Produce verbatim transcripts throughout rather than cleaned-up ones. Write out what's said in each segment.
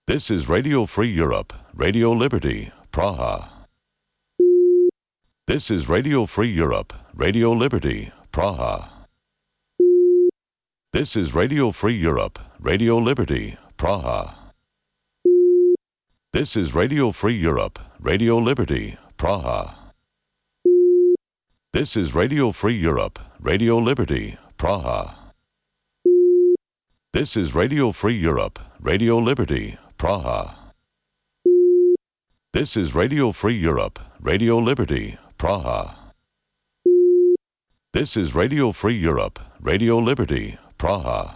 This is Radio Free Europe, Radio Liberty, Praha. This is Radio Free Europe, Radio Liberty, Praha. This is Radio Free Europe, Radio Liberty, Praha. This is Radio Free Europe, Radio Liberty, Praha. This is Radio Free Europe, Radio Liberty, Praha. This is Radio Free Europe, Radio Liberty, Praha. This is Radio Free Europe, Radio Liberty, Praha. This is Radio Free Europe, Radio Liberty, Praha.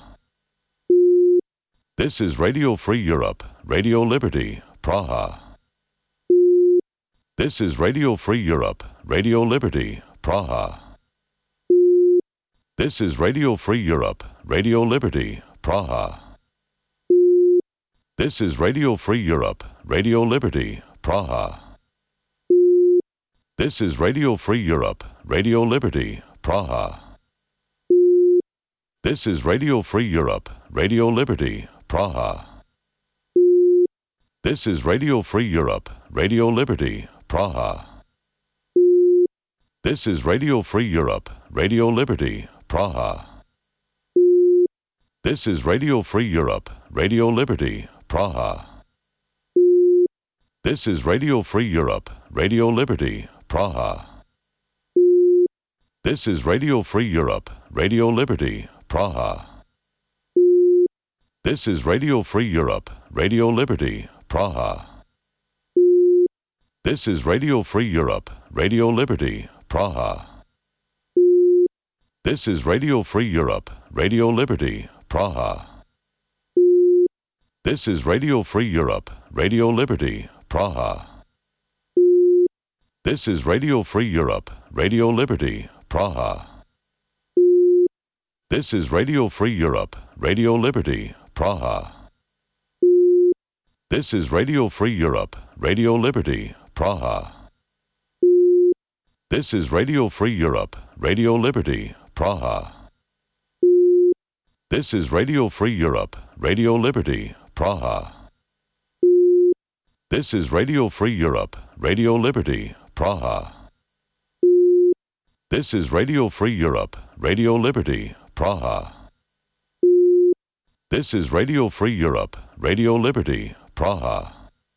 This is Radio Free Europe, Radio Liberty, Praha. This is Radio Free Europe, Radio Liberty, Praha. This is Radio Free Europe, Radio Liberty, Praha. This is Radio Free Europe, Radio Liberty, Praha. This is Radio Free Europe, Radio Liberty, Praha. This is Radio Free Europe, Radio Liberty, Praha. This is Radio Free Europe, Radio Liberty, Praha. This is Radio Free Europe, Radio Liberty, Praha. This is Radio Free Europe, Radio Liberty, Praha. This is Radio Free Europe, Radio Liberty, Praha. This is Radio Free Europe, Radio Liberty, Praha. This is Radio Free Europe, Radio Liberty, Praha. This is Radio Free Europe, Radio Liberty, Praha. This is Radio Free Europe, Radio Liberty, Praha. This is Radio Free Europe, Radio Liberty, Praha. This is Radio Free Europe, Radio Liberty, Praha. This is Radio Free Europe, Radio Liberty, Praha. This is Radio Free Europe, Radio Liberty, Praha. This is Radio Free Europe, Radio Liberty, Praha. This is Radio Free Europe, Radio Liberty, Praha. This is Radio Free Europe, Radio Liberty, Praha. This is Radio Free Europe, Radio Liberty, Praha. This is Radio Free Europe, Radio Liberty, Praha.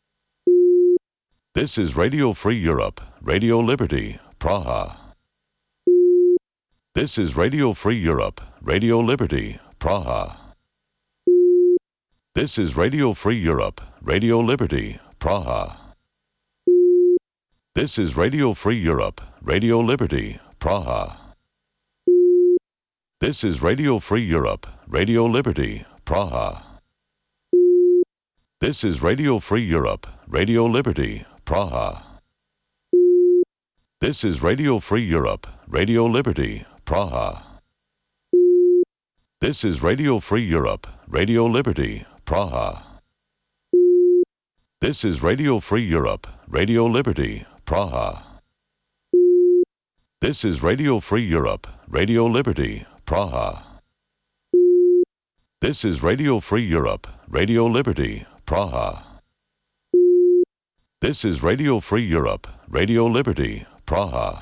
This is Radio Free Europe, Radio Liberty, Praha. This is Radio Free Europe, Radio Liberty, Praha. This is Radio Free Europe, Radio Liberty, Praha. This is Radio Free Europe, Radio Liberty, Praha. This is Radio Free Europe, Radio Liberty, Praha. This is Radio Free Europe, Radio Liberty, Praha. This is Radio Free Europe, Radio Liberty, Praha. This is Radio Free Europe, Radio Liberty, Praha. This is Radio Free Europe, Radio Liberty, Praha. This is Radio Free Europe, Radio Liberty, Praha. This is Radio Free Europe, Radio Liberty, Praha. This is Radio Free Europe, Radio Liberty, Praha.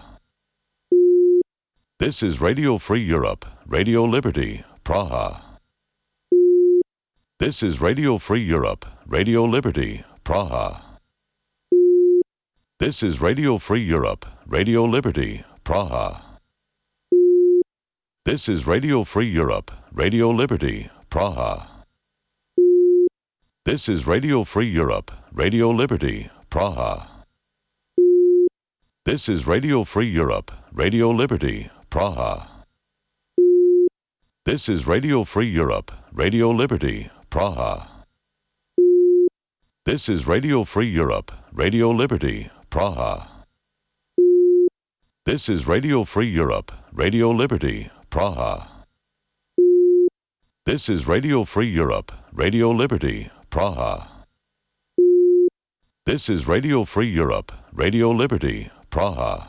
This is Radio Free Europe, Radio Liberty, Praha. This is Radio Free Europe, Radio Liberty, Praha. This is Radio Free Europe, Radio Liberty, Praha. This is Radio Free Europe, Radio Liberty, Praha. This is Radio Free Europe, Radio Liberty, Praha. This is Radio Free Europe, Radio Liberty, Praha. This is Radio Free Europe, Radio Liberty, Praha. This is Radio Free Europe, Radio Liberty, Praha. This is Radio Free Europe, Radio Liberty, Praha. This is Radio Free Europe, Radio Liberty, Praha. This is Radio Free Europe, Radio Liberty, Praha.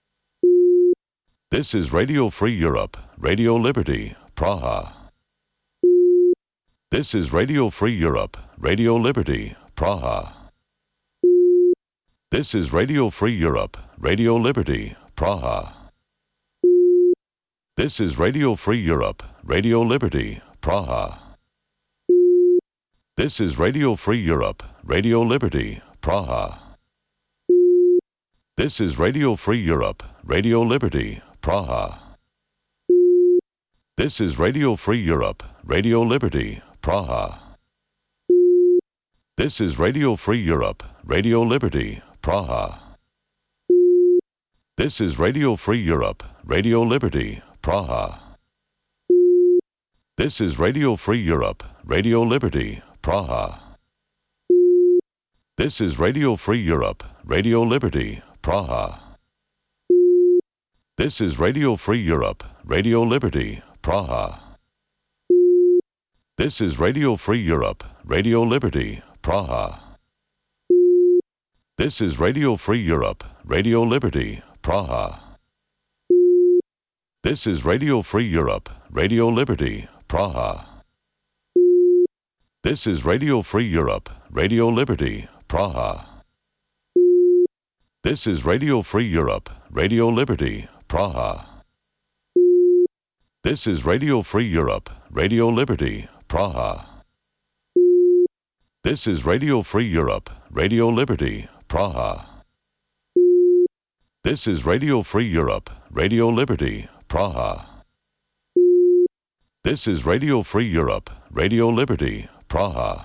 This is Radio Free Europe, Radio Liberty, Praha. This is Radio Free Europe, Radio Liberty, Praha. This is Radio Free Europe, Radio Liberty, Praha. This is Radio Free Europe, Radio Liberty, Praha. This is Radio Free Europe, Radio Liberty, Praha. This is Radio Free Europe, Radio Liberty, Praha. This is Radio Free Europe, Radio Liberty, Praha. This is Radio Free Europe, Radio Liberty, Praha. This is Radio Free Europe, Radio Liberty, Praha. This is Radio Free Europe, Radio Liberty, Praha. This is Radio Free Europe, Radio Liberty, Praha. This is Radio Free Europe, Radio Liberty, Praha. This is Radio Free Europe, Radio Liberty, Praha. This is Radio Free Europe, Radio Liberty, Praha. This is Radio Free Europe, Radio Liberty, Praha. This is Radio Free Europe, Radio Liberty, Praha. This is Radio Free Europe, Radio Liberty, Praha. This is Radio Free Europe, Radio Liberty, Praha. This is Radio Free Europe, Radio Liberty, Praha. This is Radio Free Europe, Radio Liberty, Praha. This is Radio Free Europe, Radio Liberty, Praha.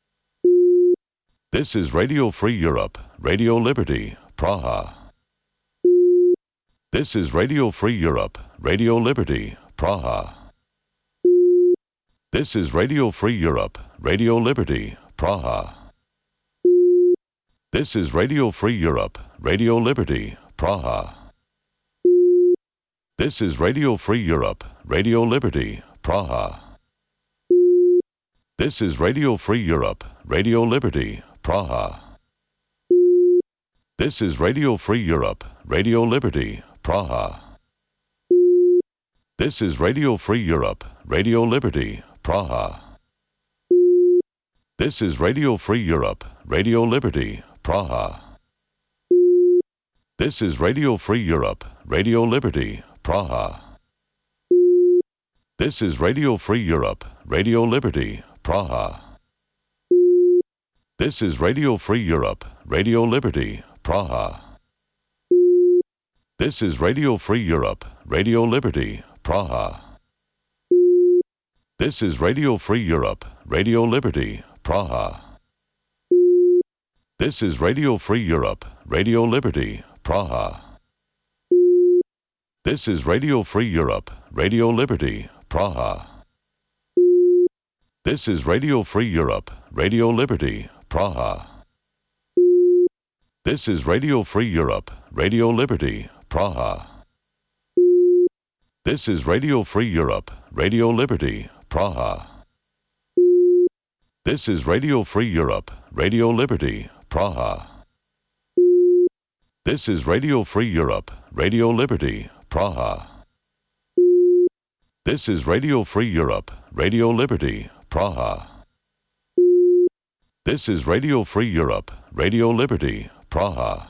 This is Radio Free Europe, Radio Liberty, Praha. This is Radio Free Europe, Radio Liberty, Praha. This is Radio Free Europe, Radio Liberty, Praha. This is Radio Free Europe, Radio Liberty, Praha. This is Radio Free Europe, Radio Liberty, Praha. This is Radio Free Europe, Radio Liberty, Praha. This is Radio Free Europe, Radio Liberty, Praha. This is Radio Free Europe, Radio Liberty, Praha. This is Radio Free Europe, Radio Liberty, Praha. This is Radio Free Europe, Radio Liberty, Praha. This is Radio Free Europe, Radio Liberty, Praha. This is Radio Free Europe, Radio Liberty, Praha. This is Radio Free Europe, Radio Liberty, Praha. This is Radio Free Europe, Radio Liberty, Praha. This is Radio Free Europe, Radio Liberty, Praha. This is Radio Free Europe, Radio Liberty, Praha. This is Radio Free Europe, Radio Liberty, Praha. This is Radio Free Europe, Radio Liberty, Praha. This is Radio Free Europe, Radio Liberty, Praha. This is Radio Free Europe, Radio Liberty, Praha. This is Radio Free Europe, Radio Liberty, Praha. This is Radio Free Europe, Radio Liberty, Praha. This is Radio Free Europe, Radio Liberty, Praha.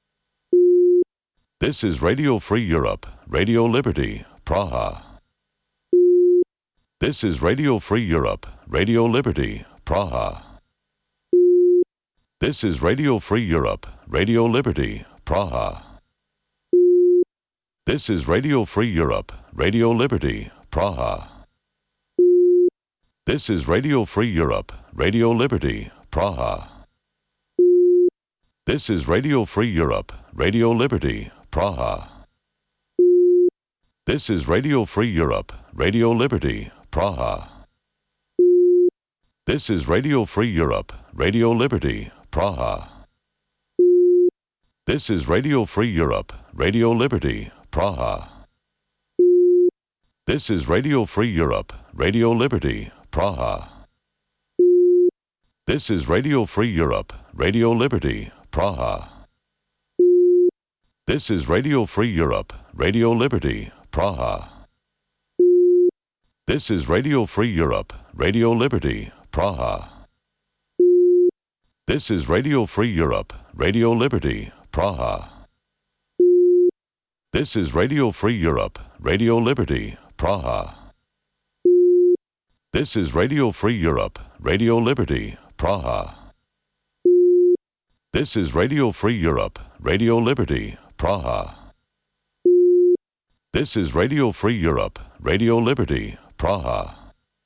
This is Radio Free Europe, Radio Liberty, Praha. This is Radio Free Europe, Radio Liberty, Praha. This is Radio Free Europe, Radio Liberty, Praha. This is Radio Free Europe, Radio Liberty, Praha. This is Radio Free Europe, Radio Liberty, Praha. This is Radio Free Europe, Radio Liberty, Praha. This is Radio Free Europe, Radio Liberty, Praha. This is Radio Free Europe, Radio Liberty, Praha. This is Radio Free Europe, Radio Liberty, Praha. This is Radio Free Europe, Radio Liberty, Praha. This is Radio Free Europe, Radio Liberty, Praha. This is Radio Free Europe, Radio Liberty, Praha. This is Radio Free Europe, Radio Liberty, Praha. This is Radio Free Europe, Radio Liberty, Praha. This is Radio Free Europe, Radio Liberty, Praha. This is Radio Free Europe, Radio Liberty, Praha. This is Radio Free Europe, Radio Liberty, Praha. This is Radio Free Europe, Radio Liberty, Praha.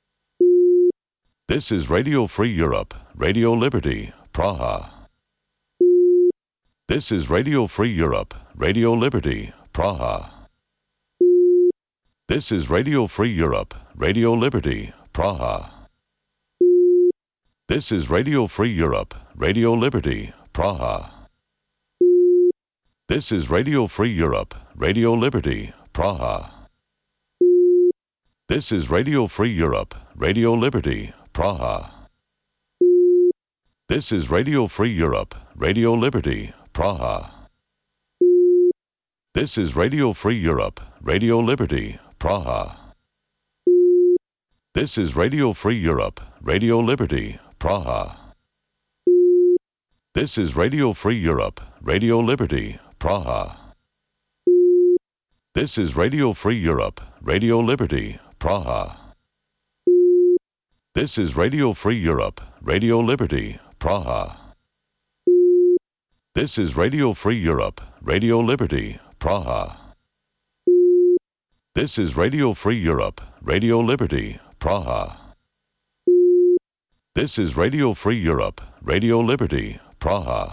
This is Radio Free Europe, Radio Liberty, Praha. This is Radio Free Europe, Radio Liberty, Praha. This is Radio Free Europe, Radio Liberty, Praha. This is Radio Free Europe, Radio Liberty, Praha. This is Radio Free Europe, Radio Liberty, Praha. This is Radio Free Europe, Radio Liberty, Praha. This is Radio Free Europe, Radio Liberty, Praha. This is Radio Free Europe, Radio Liberty, Praha. This is Radio Free Europe, Radio Liberty, Praha. This is Radio Free Europe, Radio Liberty, Praha. This is Radio Free Europe, Radio Liberty, Praha. This is Radio Free Europe, Radio Liberty, Praha. This is Radio Free Europe, Radio Liberty, Praha. This is Radio Free Europe, Radio Liberty, Praha. This is Radio Free Europe, Radio Liberty, Praha.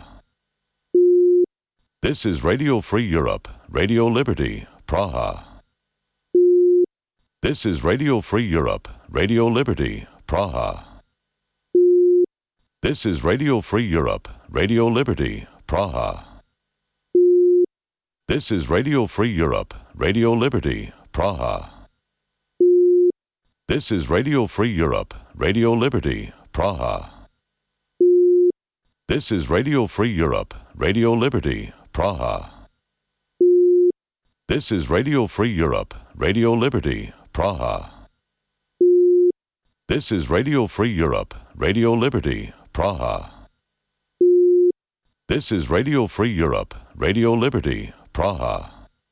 This is Radio Free Europe, Radio Liberty, Praha. This is Radio Free Europe, Radio Liberty, Praha. This is Radio Free Europe, Radio Liberty, Praha. This is Radio Free Europe, Radio Liberty, Praha. This is Radio Free Europe, Radio Liberty, Praha. This is Radio Free Europe, Radio Liberty, Praha. This is Radio Free Europe, Radio Liberty, Praha. This is Radio Free Europe, Radio Liberty, Praha. This is Radio Free Europe, Radio Liberty, Praha.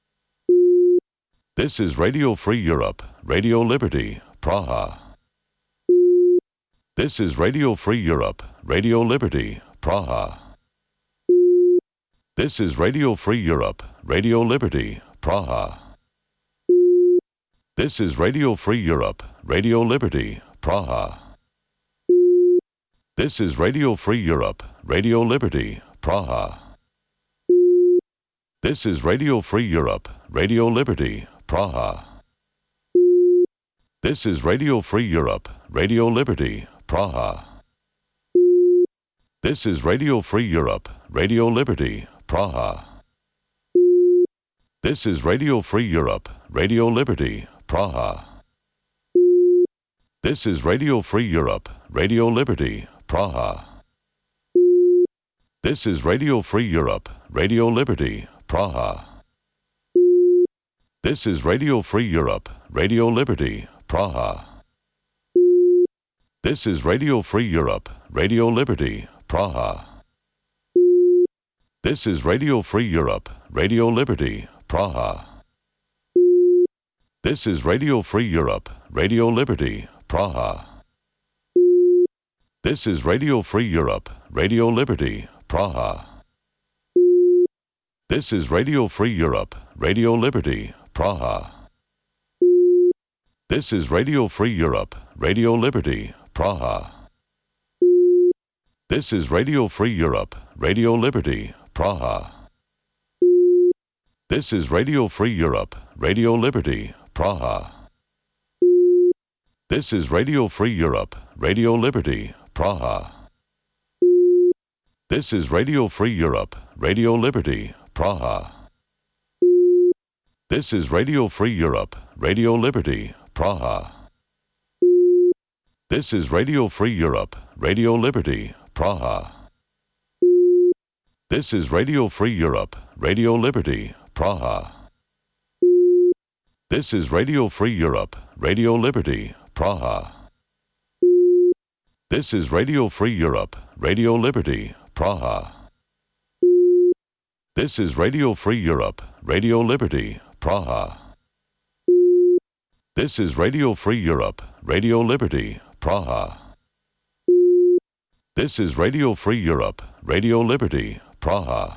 This is Radio Free Europe, Radio Liberty, Praha. This is Radio Free Europe, Radio Liberty, Praha. This is Radio Free Europe, Radio Liberty, Praha. This is Radio Free Europe, Radio Liberty, Praha. This is Radio Free Europe, Radio Liberty, Praha. This is Radio Free Europe, Radio Liberty, Praha. This is Radio Free Europe, Radio Liberty, Praha. This is Radio Free Europe, Radio Liberty, Praha. This is Radio Free Europe, Radio Liberty, Praha. This is Radio Free Europe, Radio Liberty, Praha. This is Radio Free Europe, Radio Liberty, Praha. This is Radio Free Europe, Radio Liberty, Praha. This is Radio Free Europe, Radio Liberty, Praha. This is Radio Free Europe, Radio Liberty, Praha. This is Radio Free Europe, Radio Liberty, Praha. This is Radio Free Europe, Radio Liberty, Praha. This is Radio Free Europe, Radio Liberty, Praha. This is Radio Free Europe, Radio Liberty, Praha. This is Radio Free Europe, Radio Liberty, Praha. This is Radio Free Europe, Radio Liberty, Praha. This is Radio Free Europe, Radio Liberty, Praha. This is Radio Free Europe, Radio Liberty, Praha. This is Radio Free Europe, Radio Liberty, Praha. This is Radio Free Europe, Radio Liberty, Praha. This is Radio Free Europe, Radio Liberty, Praha. This is Radio Free Europe, Radio Liberty, Praha. This is Radio Free Europe, Radio Liberty, Praha. This is Radio Free Europe, Radio Liberty, Praha. This is Radio Free Europe, Radio Liberty, Praha. This is Radio Free Europe, Radio Liberty, Praha.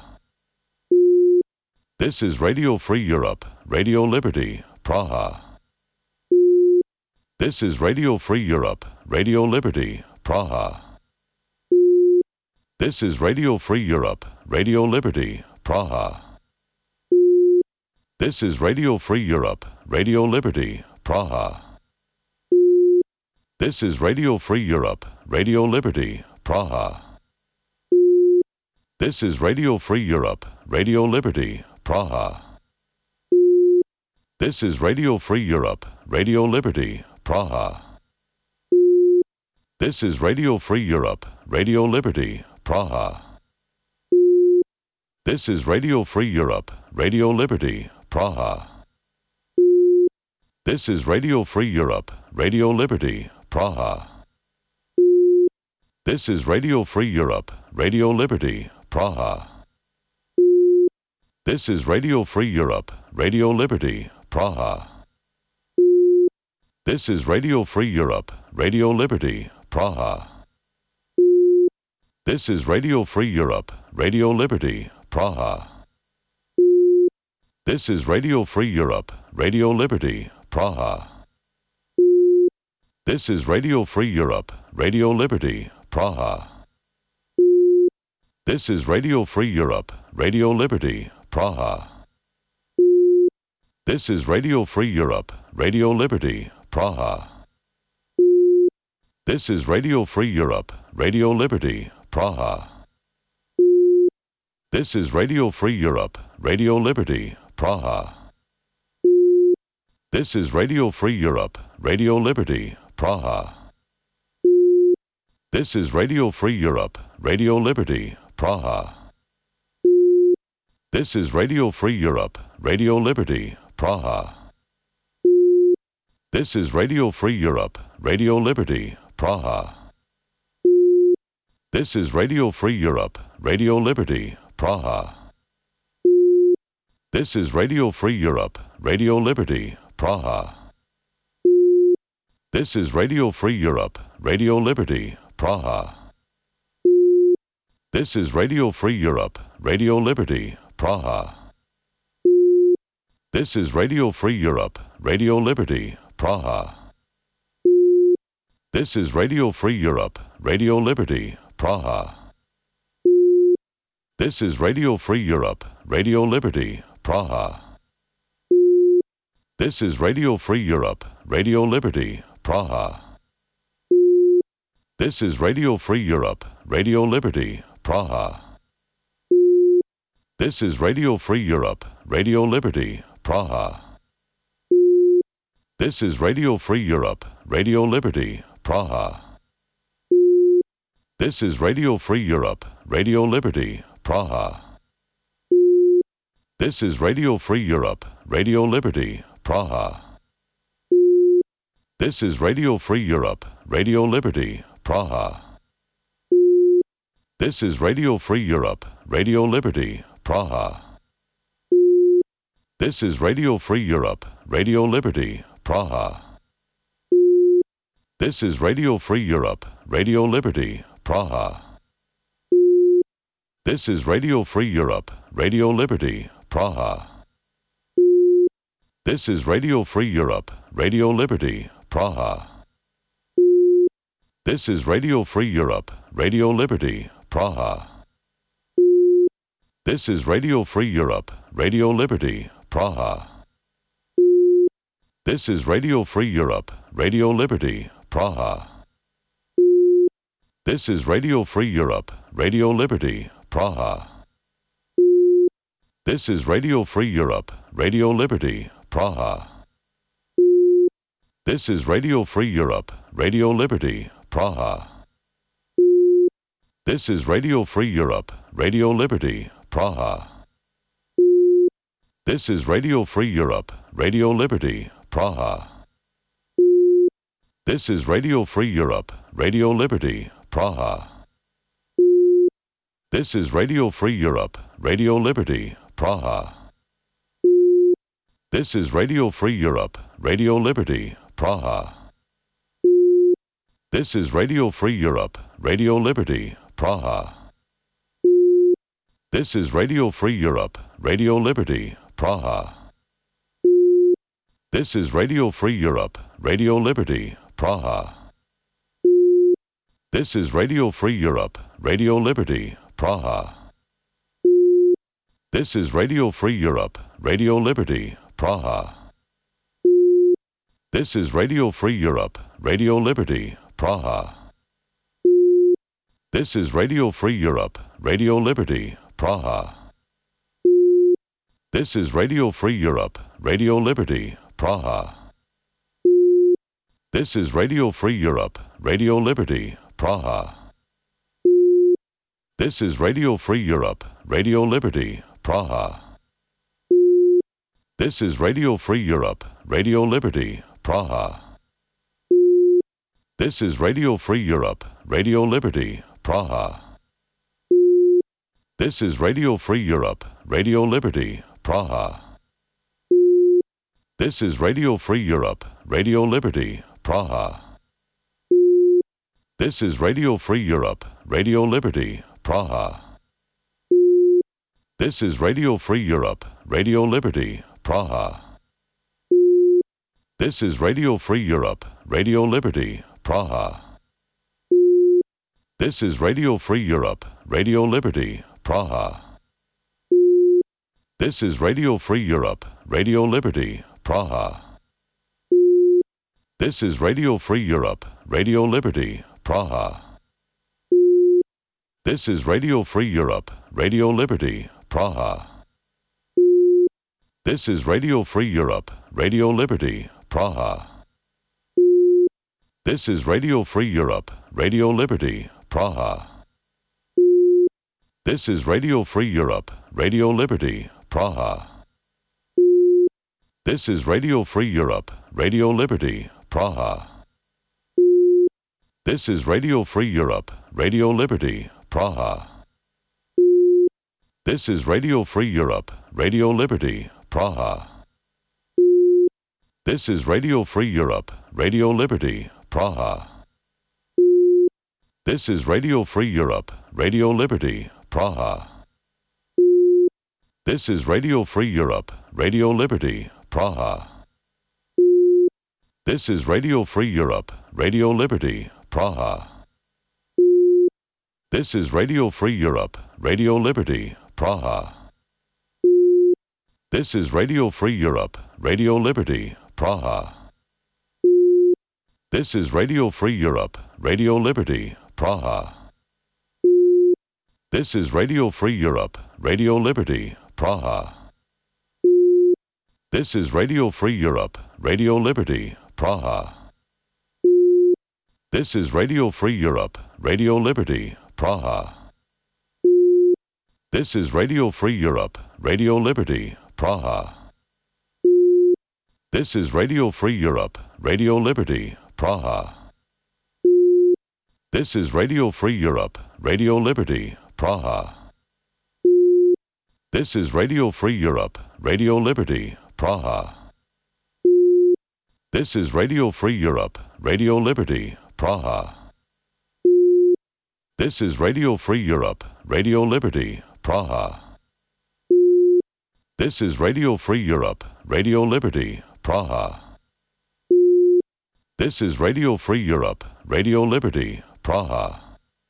This is Radio Free Europe, Radio Liberty, Praha. This is Radio Free Europe, Radio Liberty, Praha. This is Radio Free Europe, Radio Liberty, Praha. This is Radio Free Europe, Radio Liberty, Praha. This is Radio Free Europe, Radio Liberty, Praha. This is Radio Free Europe, Radio Liberty, Praha. This is Radio Free Europe, Radio Liberty, Praha. This is Radio Free Europe, Radio Liberty, Praha. This is Radio Free Europe, Radio Liberty, Praha. This is Radio Free Europe, Radio Liberty, Praha. This is Radio Free Europe, Radio Liberty, Praha. This is Radio Free Europe, Radio Liberty, Praha. This is Radio Free Europe, Radio Liberty, Praha. This is Radio Free Europe, Radio Liberty, Praha. This is Radio Free Europe, Radio Liberty, Praha. This is Radio Free Europe, Radio Liberty, Praha. This is Radio Free Europe, Radio Liberty, Praha. This is Radio Free Europe, Radio Liberty, Praha. This is Radio Free Europe, Radio Liberty, Praha. This is Radio Free Europe, Radio Liberty, Praha. This is Radio Free Europe, Radio Liberty, Praha. This is Radio Free Europe, Radio Liberty, Praha. This is Radio Free Europe, Radio Liberty, Praha. This is Radio Free Europe, Radio Liberty, Praha. This is Radio Free Europe, Radio Liberty, Praha. This is Radio Free Europe, Radio Liberty, Praha. This is Radio Free Europe, Radio Liberty, Praha. This is Radio Free Europe, Radio Liberty, Praha. This is Radio Free Europe, Radio Liberty, Praha. This is Radio Free Europe, Radio Liberty, Praha. This is Radio Free Europe, Radio Liberty, Praha. This is Radio Free Europe, Radio Liberty, Praha. This is Radio Free Europe, Radio Liberty, Praha. This is Radio Free Europe, Radio Liberty, Praha. This is Radio Free Europe, Radio Liberty, Praha. This is Radio Free Europe, Radio Liberty, Praha. This is Radio Free Europe, Radio Liberty, Praha. This is Radio Free Europe, Radio Liberty, Praha. This is Radio Free Europe, Radio Liberty, Praha. This is Radio Free Europe, Radio Liberty, Praha. This is Radio Free Europe, Radio Liberty, Praha. This is Radio Free Europe, Radio Liberty, Praha. This is Radio Free Europe, Radio Liberty, Praha. This is Radio Free Europe, Radio Liberty, Praha. This is Radio Free Europe, Radio Liberty, Praha. This is Radio Free Europe, Radio Liberty, Praha. This is Radio Free Europe, Radio Liberty, Praha. This is Radio Free Europe, Radio Liberty, Praha. This is Radio Free Europe, Radio Liberty, Praha. This is Radio Free Europe, Radio Liberty, Praha. This is Radio Free Europe, Radio Liberty, Praha. This is Radio Free Europe, Radio Liberty, Praha. This is Radio Free Europe, Radio Liberty, Praha. This is Radio Free Europe, Radio Liberty, Praha. This is Radio Free Europe, Radio Liberty, Praha. This is Radio Free Europe, Radio Liberty, Praha. This is Radio Free Europe, Radio Liberty, Praha. This is Radio Free Europe, Radio Liberty, Praha. This is Radio Free Europe, Radio Liberty, Praha. This is Radio Free Europe, Radio Liberty, Praha. This is Radio Free Europe, Radio Liberty, Praha. This is Radio Free Europe, Radio Liberty, Praha. This is Radio Free Europe, Radio Liberty, Praha. This is Radio Free Europe, Radio Liberty, Praha. This is Radio Free Europe, Radio Liberty, Praha. This is Radio Free Europe, Radio Liberty, Praha. This is Radio Free Europe, Radio Liberty, Praha. This is Radio Free Europe, Radio Liberty, Praha. This is Radio Free Europe, Radio Liberty, Praha. This is Radio Free Europe, Radio Liberty, Praha. This is Radio Free Europe, Radio Liberty, Praha. This is Radio Free Europe, Radio Liberty, Praha. This is Radio Free Europe, Radio Liberty, Praha. This is Radio Free Europe, Radio Liberty, Praha. This is Radio Free Europe, Radio Liberty, Praha. This is Radio Free Europe, Radio Liberty, Praha. This is Radio Free Europe, Radio Liberty, Praha. This is Radio Free Europe, Radio Liberty, Praha. This is Radio Free Europe, Radio Liberty, Praha. This is Radio Free Europe, Radio Liberty, Praha. This is Radio Free Europe, Radio Liberty, Praha. This is Radio Free Europe, Radio Liberty, Praha. This is Radio Free Europe, Radio Liberty, Praha. This is Radio Free Europe, Radio Liberty, Praha. This is Radio Free Europe, Radio Liberty, Praha. This is Radio Free Europe, Radio Liberty, Praha. This is Radio Free Europe, Radio Liberty, Praha. This is Radio Free Europe, Radio Liberty, Praha. This is Radio Free Europe, Radio Liberty, Praha. This is Radio Free Europe, Radio Liberty, Praha. This is Radio Free Europe, Radio Liberty, Praha. This is Radio Free Europe, Radio Liberty, Praha. This is Radio Free Europe, Radio Liberty, Praha. This is Radio Free Europe, Radio Liberty, Praha. This is Radio Free Europe, Radio Liberty, Praha. This is Radio Free Europe, Radio Liberty, Praha. This is Radio Free Europe, Radio Liberty, Praha. This is Radio Free Europe, Radio Liberty, Praha. This is Radio Free Europe, Radio Liberty, Praha.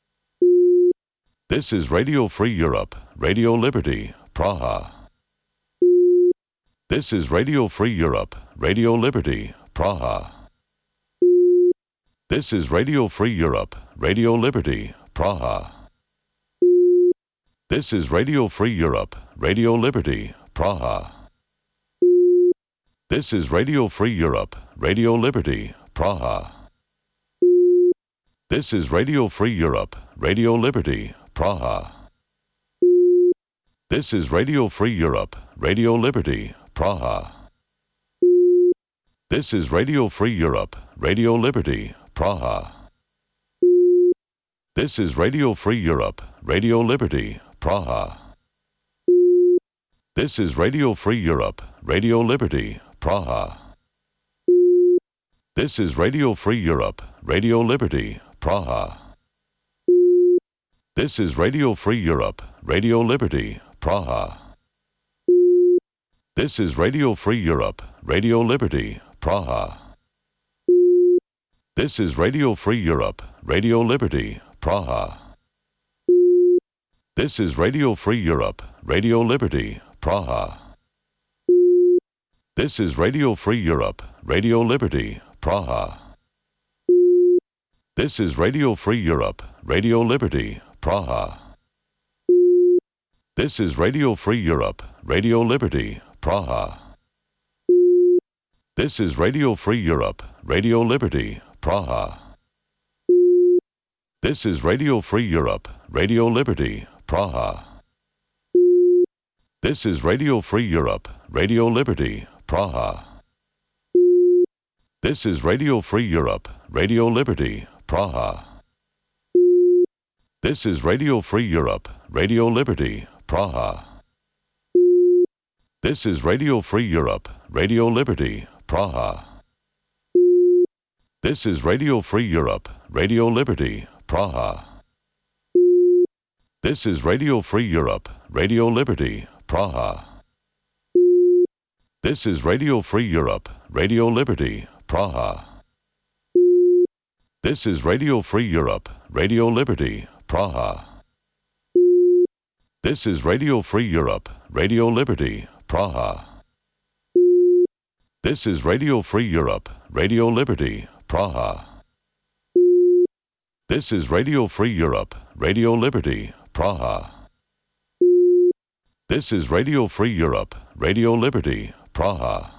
This is Radio Free Europe, Radio Liberty, Praha. This is Radio Free Europe, Radio Liberty, Praha. This is Radio Free Europe, Radio Liberty, Praha. This is Radio Free Europe, Radio Liberty, Praha. This is Radio Free Europe, Radio Liberty, Praha. This is Radio Free Europe, Radio Liberty, Praha. This is Radio Free Europe, Radio Liberty, Praha. This is Radio Free Europe, Radio Liberty, Praha. This is Radio Free Europe, Radio Liberty, Praha. This is Radio Free Europe, Radio Liberty, Praha. This is Radio Free Europe, Radio Liberty, Praha. This is Radio Free Europe, Radio Liberty, Praha. This is Radio Free Europe, Radio Liberty, Praha. This is Radio Free Europe, Radio Liberty, Praha. This is Radio Free Europe, Radio Liberty, Praha. This is Radio Free Europe, Radio Liberty, Praha. This is Radio Free Europe, Radio Liberty, Praha. This is Radio Free Europe, Radio Liberty, Praha. This is Radio Free Europe, Radio Liberty, Praha. This is Radio Free Europe, Radio Liberty, Praha. This is Radio Free Europe, Radio Liberty, Praha. This is Radio Free Europe, Radio Liberty, Praha. This is Radio Free Europe, Radio Liberty, Praha. This is Radio Free Europe, Radio Liberty, Praha. This is Radio Free Europe, Radio Liberty, Praha. This is Radio Free Europe, Radio Liberty, Praha. This is Radio Free Europe, Radio Liberty, Praha. This is Radio Free Europe, Radio Liberty, Praha. This is Radio Free Europe, Radio Liberty, Praha. This is Radio Free Europe, Radio Liberty, Praha. This is Radio Free Europe, Radio Liberty, Praha. This is Radio Free Europe, Radio Liberty, Praha.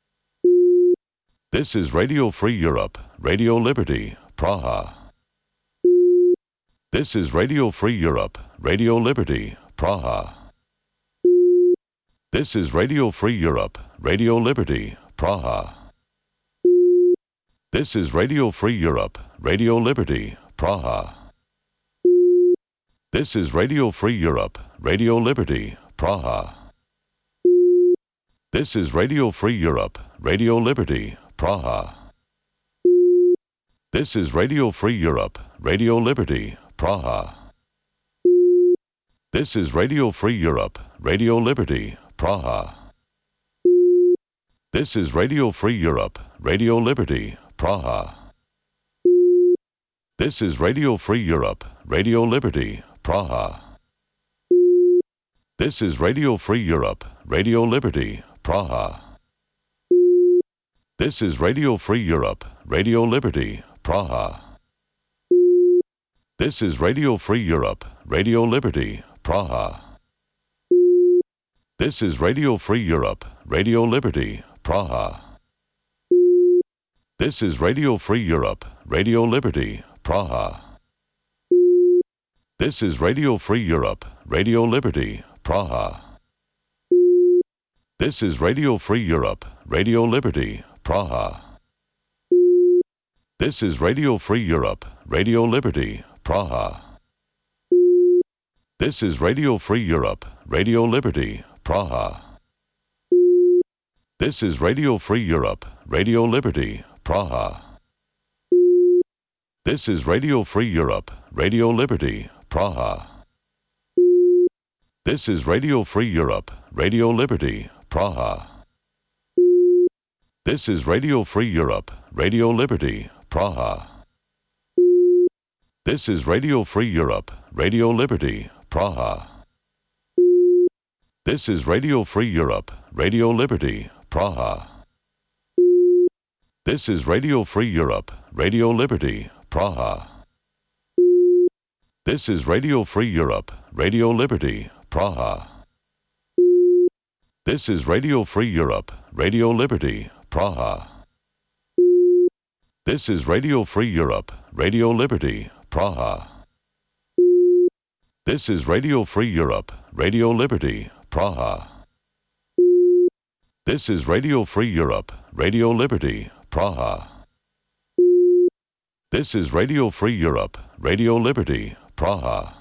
This is Radio Free Europe, Radio Liberty, Praha. This is Radio Free Europe, Radio Liberty, Praha. This is Radio Free Europe, Radio Liberty, Praha. This is Radio Free Europe, Radio Liberty, Praha. This is Radio Free Europe, Radio Liberty, Praha. This is Radio Free Europe, Radio Liberty, Praha. This is Radio Free Europe, Radio Liberty, Praha. This is Radio Free Europe, Radio Liberty, Praha. This is Radio Free Europe, Radio Liberty, Praha. This is Radio Free Europe, Radio Liberty, Praha. This is Radio Free Europe, Radio Liberty, Praha. This is Radio Free Europe, Radio Liberty, Praha. This is Radio Free Europe, Radio Liberty, Praha. This is Radio Free Europe, Radio Liberty, Praha. This is Radio Free Europe, Radio Liberty, Praha. This is Radio Free Europe, Radio Liberty, Praha. This is Radio Free Europe, Radio Liberty, Praha. This is Radio Free Europe, Radio Liberty, Praha. This is Radio Free Europe, Radio Liberty, Praha. This is Radio Free Europe, Radio Liberty, Praha. This is Radio Free Europe, Radio Liberty, Praha. This is Radio Free Europe, Radio Liberty, Praha. This is Radio Free Europe, Radio Liberty, Praha. This is Radio Free Europe, Radio Liberty, Praha. This is Radio Free Europe, Radio Liberty, Praha. This is Radio Free Europe, Radio Liberty, Praha. This is Radio Free Europe, Radio Liberty, Praha. This is Radio Free Europe, Radio Liberty, Praha. This is Radio Free Europe, Radio Liberty, Praha. This is Radio Free Europe, Radio Liberty, Praha. This is Radio Free Europe, Radio Liberty, Praha. This is Radio Free Europe, Radio Liberty, Praha.